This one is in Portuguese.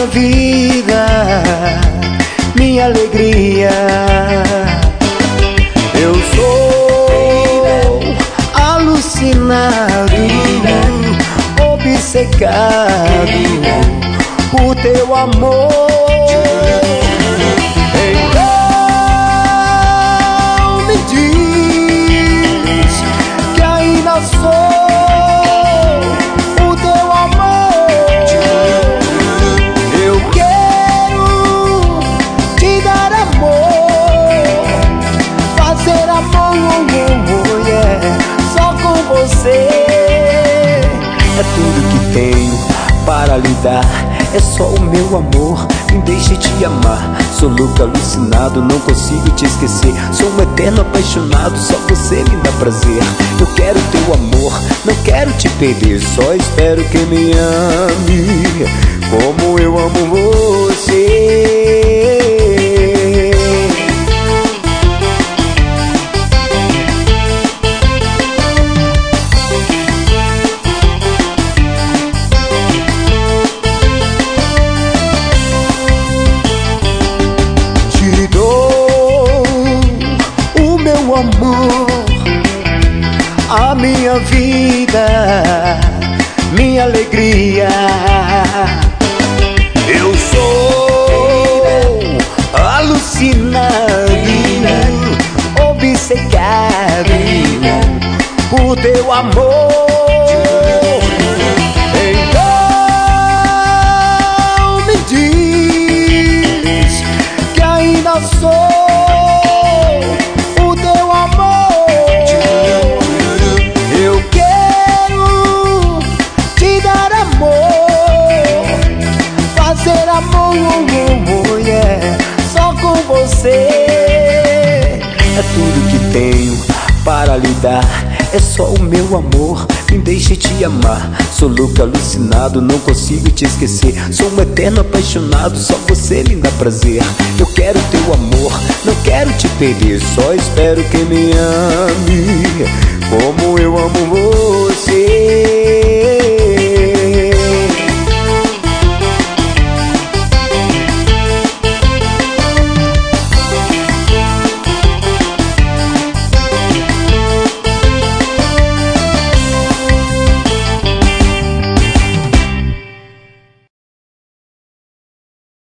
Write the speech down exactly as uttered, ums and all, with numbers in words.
vida, minha alegria. Eu sou alucinado, obcecado por teu amor. Então me diz que ainda sou o teu amor. Eu quero te dar amor, fazer amor, yeah, só com você. É tudo que tenho para lhe dar, é só o meu amor, me deixe te amar. Sou louco, alucinado, não consigo te esquecer. Sou um eterno apaixonado, só você me dá prazer. Eu quero teu amor, não quero te perder, só espero que me ame como eu amo você. Amor, a minha vida, minha alegria. Eu sou alucinado, obcecado por teu amor. Então me diz que ainda sou amor, yeah, só com você. É tudo que tenho para lhe dar, é só o meu amor, me deixe te amar. Sou louco, alucinado, não consigo te esquecer. Sou um eterno apaixonado, só você me dá prazer. Eu quero teu amor, não quero te perder, só espero que me ame como eu amo você.